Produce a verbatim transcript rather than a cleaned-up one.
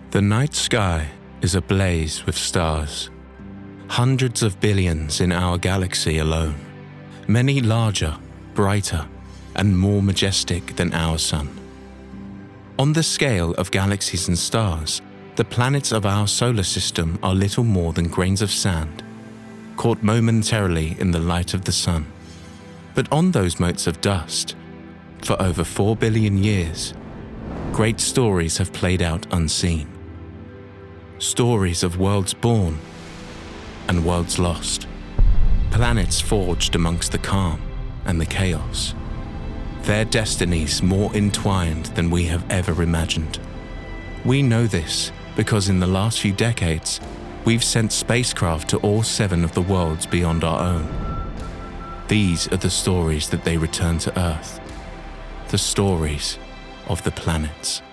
The night sky is ablaze with stars. Hundreds of billions in our galaxy alone. Many larger, brighter, and more majestic than our sun. On the scale of galaxies and stars, the planets of our solar system are little more than grains of sand, caught momentarily in the light of the sun. But on those motes of dust, for over four billion years, great stories have played out unseen. Stories of worlds born and worlds lost. Planets forged amongst the calm and the chaos. Their destinies more entwined than we have ever imagined. We know this because in the last few decades, we've sent spacecraft to all seven of the worlds beyond our own. These are the stories that they return to Earth. The stories of the planets.